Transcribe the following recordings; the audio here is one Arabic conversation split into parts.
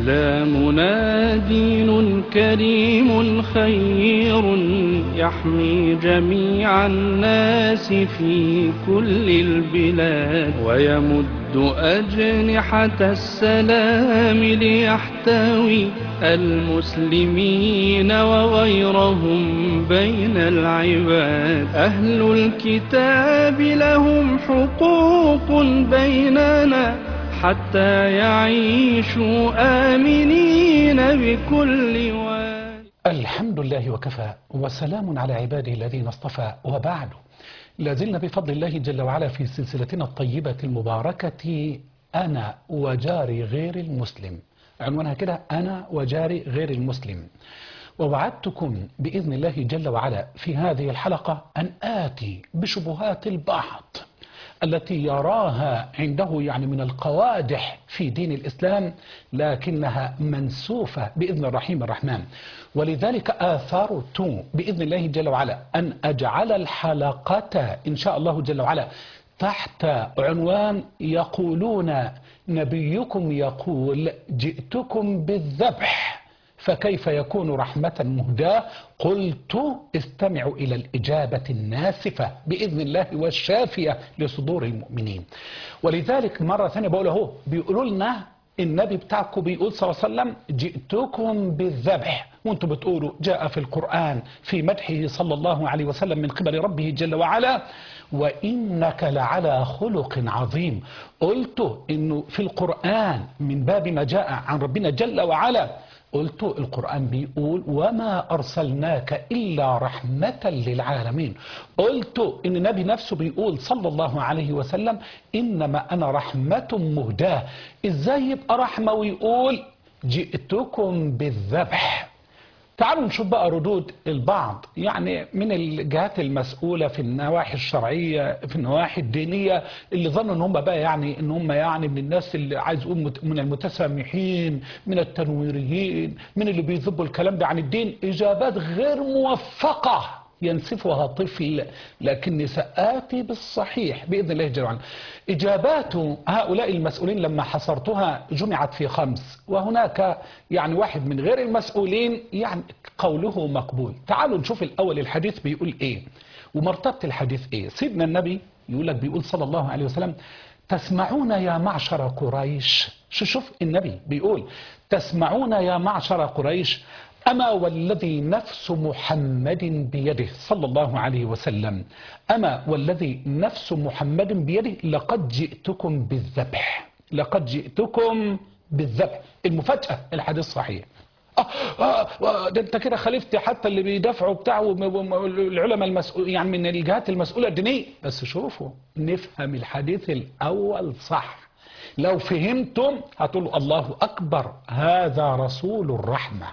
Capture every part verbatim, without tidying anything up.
إسلامنا دين كريم خير يحمي جميع الناس في كل البلاد ويمد أجنحة السلام ليحتوي المسلمين وغيرهم بين العباد. أهل الكتاب لهم حقوق بيننا حتى يعيشوا آمنين بكل واد. الحمد لله وكفى وسلام على عباده الذين اصطفى، وبعد لازلنا بفضل الله جل وعلا في سلسلتنا الطيبة المباركة أنا وجاري غير المسلم. عنوانها كده أنا وجاري غير المسلم. ووعدتكم بإذن الله جل وعلا في هذه الحلقة أن آتي بشبهات البعض التي يراها عنده يعني من القوادح في دين الإسلام، لكنها منسوفة بإذن الرحيم الرحمن. ولذلك آثرت بإذن الله جل وعلا أن أجعل الحلقة إن شاء الله جل وعلا تحت عنوان يقولون نبيكم يقول جئتكم بالذبح فكيف يكون رحمة مهداة. قلت استمعوا إلى الإجابة الناسفة بإذن الله والشافية لصدور المؤمنين. ولذلك مرة ثانية بقول اهو بيقولوا لنا النبي بتاعكم بيقول صلى الله عليه وسلم جئتكم بالذبح، وانتم بتقولوا جاء في القرآن في مدحه صلى الله عليه وسلم من قبل ربه جل وعلا وإنك لعلى خلق عظيم. قلت إنه في القرآن من باب ما جاء عن ربنا جل وعلا، قلت القرآن بيقول وما أرسلناك إلا رحمة للعالمين. قلت إن النبي نفسه بيقول صلى الله عليه وسلم إنما أنا رحمة مهداة. إزاي يبقى رحمة ويقول جئتكم بالذبح؟ تعالوا نشوف بقى ردود البعض يعني من الجهات المسؤولة في النواحي الشرعية في النواحي الدينية اللي ظنوا ان هم بقى يعني ان هم يعني من الناس اللي عايز يقول من المتسامحين من التنويريين من اللي بيذبوا الكلام ده عن الدين. إجابات غير موفقة ينسفها طفل، لكني سآتي بالصحيح بإذن الله جل وعلا. إجابات هؤلاء المسؤولين لما حصرتها جمعت في خمس، وهناك يعني واحد من غير المسؤولين يعني قوله مقبول. تعالوا نشوف الأول الحديث بيقول إيه ومرتبة الحديث إيه. سيدنا النبي يقول لك بيقول صلى الله عليه وسلم تسمعون يا معشر قريش. شوف النبي بيقول تسمعون يا معشر قريش أما والذي نفس محمد بيده صلى الله عليه وسلم أما والذي نفس محمد بيده لقد جئتكم بالذبح لقد جئتكم بالذبح. المفاجأة الحديث صحيح. آه آه ده انت كده خالفت حتى اللي بيدافعوا بتاعه العلماء المسؤول يعني من الجهات المسؤولة الدينية. بس شوفوا نفهم الحديث الأول صح. لو فهمتم هتقولوا الله أكبر هذا رسول الرحمة.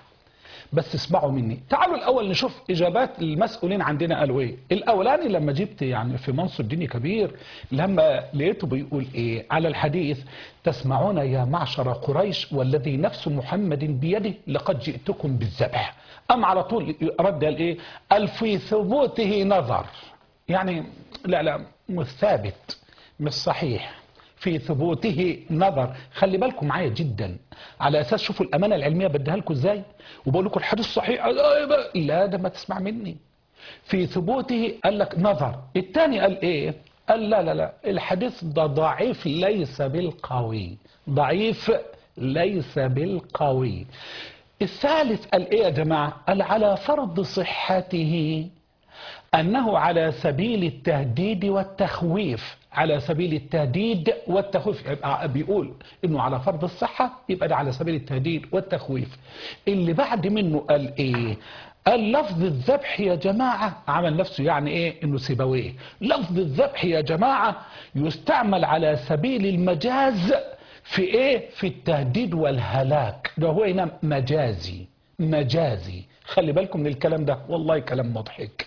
بس اسمعوا مني. تعالوا الأول نشوف إجابات المسؤولين عندنا قالوا إيه. الأولاني لما جبت يعني في منصب ديني كبير لما لقيته بيقول إيه على الحديث تسمعون يا معشر قريش والذي نفس محمد بيده لقد جئتكم بالذبح. أم على طول رد قال إيه قال في ثبوته نظر، يعني لا لا مش ثابت مش صحيح في ثبوته نظر. خلي بالكم معايا جدا على اساس شوفوا الامانه العلميه بديها لكم ازاي وبقول لكم الحديث صحيح. لا ده ما تسمع مني. في ثبوته قال لك نظر. الثاني قال ايه قال لا لا لا الحديث ده ضعيف ليس بالقوي ضعيف ليس بالقوي. الثالث قال ايه يا جماعه قال على فرض صحته أنه على سبيل التهديد والتخويف على سبيل التهديد والتخويف. يبقى بيقول إنه على فرض الصحة يبقى ده على سبيل التهديد والتخويف. اللي بعد منه قال إيه قال لفظ الذبح يا جماعة عمل نفسه يعني إيه إنه سيبويه. لفظ الذبح يا جماعة يستعمل على سبيل المجاز في إيه في التهديد والهلاك. ده هو هنا مجازي مجازي. خلي بالكم من الكلام ده والله كلام مضحك.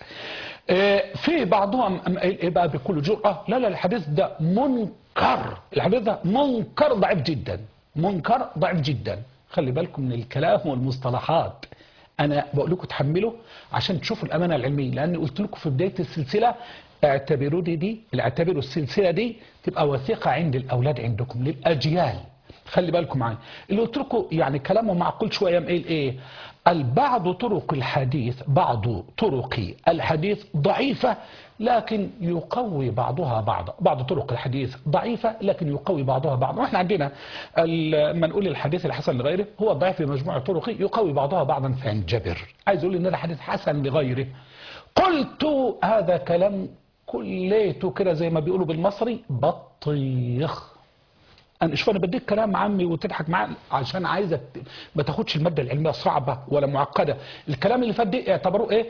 في بعضهم بقى بكل جرأة لا لا الحديث ده منكر الحديث ده منكر ضعيف جدا منكر ضعيف جدا. خلي بالكم من الكلام والمصطلحات. أنا بقول لكم تحملوا عشان تشوفوا الأمانة العلمية، لأن قلت لكم في بداية السلسلة اعتبروا دي دي اعتبروا السلسلة دي تبقى وثيقة عند الأولاد عندكم للأجيال خلي بالكم معايا اللي قلت لكم يعني كلامه معقول شويه. مقيل ايه؟ البعض طرق الحديث بعض طرق الحديث ضعيفه لكن يقوي بعضها بعضا. بعض طرق الحديث ضعيفه لكن يقوي بعضها بعضا. واحنا عندنا لما نقول الحديث الحسن لغيره هو الضعيف في مجموع طرقه يقوي بعضها بعضا فينجبر. عايز اقول ان ده حديث حسن لغيره. قلت هذا كلام كليته كده زي ما بيقولوا بالمصري بطيخ. انا شوف انا بديك كلام عمي وتضحك معاه عشان عايزك ما تاخدش الماده العلميه صعبه ولا معقده. الكلام اللي فات دي اعتبروه ايه؟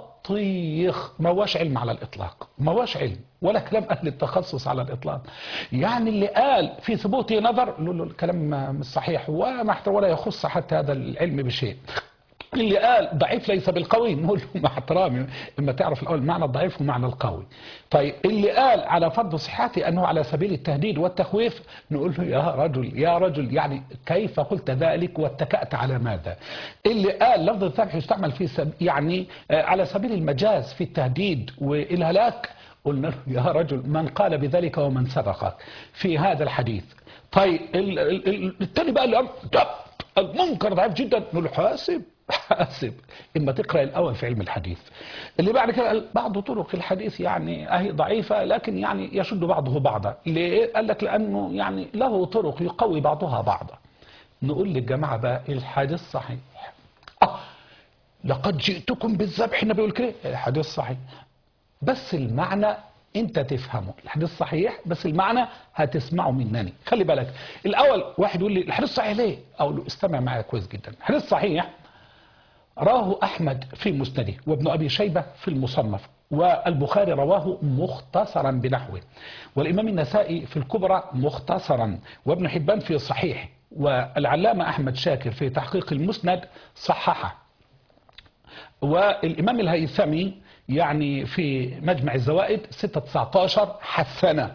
بطيخ. ما هواش علم على الاطلاق، ما هواش علم ولا كلام اهل التخصص على الاطلاق. يعني اللي قال في ثبوته نظر له الكلام مش صحيح وما ولا يخص حتى هذا العلم بشيء. اللي قال ضعيف ليس بالقوي نقول له مع احترامي اما تعرف الاول معنى الضعيف ومعنى القوي. طيب اللي قال على فرض صحته انه على سبيل التهديد والتخويف نقول له يا رجل يا رجل يعني كيف قلت ذلك واتكأت على ماذا؟ اللي قال لفظ الذبح يستعمل في سب يعني على سبيل المجاز في التهديد والهلاك قلنا له يا رجل من قال بذلك ومن سبقك في هذا الحديث. طيب الثاني بقى اللي المنكر ضعيف جدا نقول له حاسب حاسب اما تقرا الاول في علم الحديث. اللي بعد كده بعض طرق الحديث يعني اهي ضعيفه لكن يعني يشد بعضه بعضا. ليه؟ قال لك لانه يعني له طرق يقوي بعضها بعضا. نقول للجماعه بقى الحديث صحيح. اه لقد جئتكم بالذبح النبي يقول كده الحديث صحيح بس المعنى انت تفهمه. الحديث صحيح بس المعنى هتسمعه منني. خلي بالك الاول واحد يقول لي الحديث صحيح ليه؟ اقول له استمع معايا كويس جدا. الحديث صحيح رواه أحمد في مسنده وابن أبي شيبة في المصنف والبخاري رواه مختصرا بنحوه والإمام النسائي في الكبرى مختصرا وابن حبان في صحيح والعلامة أحمد شاكر في تحقيق المسند صححه والإمام الهيثمي يعني في مجمع الزوائد ستة تسعتاشر حسنه.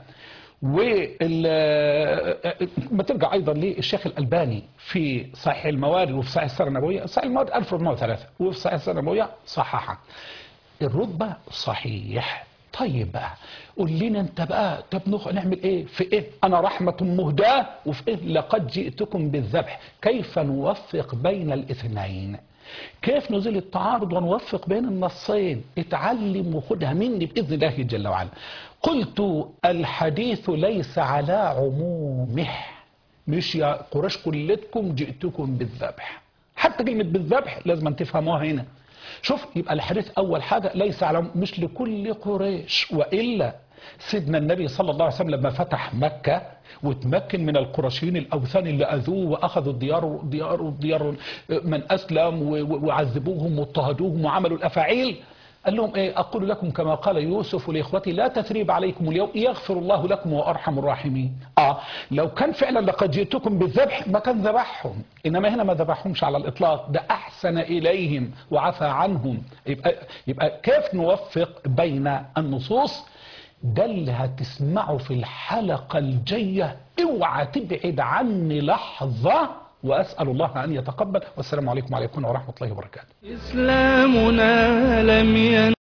وما ترجع ايضا للشيخ الالباني في صحيح الموارد وفي صحيح السيره النبويه. صحيح الموارد ألف وأربعمائة وثلاثة وفي صحيح السيره النبويه صححها. الرتبه صحيح. طيب بقى قول لنا انت بقى طب نعمل ايه في ايه؟ انا رحمه مهداه وفي ايه لقد جئتكم بالذبح. كيف نوفق بين الاثنين؟ كيف نزيل التعارض ونوفق بين النصين؟ اتعلم وخدها مني بإذن الله جل وعلا. قلت الحديث ليس على عمومه. مش يا قريش كلتكم جئتكم بالذبح. حتى كلمة بالذبح لازم تفهموها هنا. شوف يبقى الحديث أول حاجة ليس على مش لكل قريش. وإلا سيدنا النبي صلى الله عليه وسلم لما فتح مكة وتمكن من القرشيين الأوثان اللي أذوه وأخذوا الديار ديار ديار من أسلم وعذبوهم واضطهدوهم وعملوا الأفاعيل قال لهم إيه؟ أقول لكم كما قال يوسف لإخوتي لا تثريب عليكم اليوم يغفر الله لكم وأرحم الراحمين. آه لو كان فعلا لقد جئتكم بالذبح ما كان ذبحهم. إنما هنا ما ذبحهمش على الإطلاق. ده أحسن إليهم وعفى عنهم. يبقى, يبقى كيف نوفق بين النصوص؟ ده اللي هتسمعه في الحلقة الجاية. اوعى تبعد عني لحظة وأسأل الله أن يتقبل. والسلام عليكم وعليكم ورحمة الله وبركاته. إسلامنا لم ين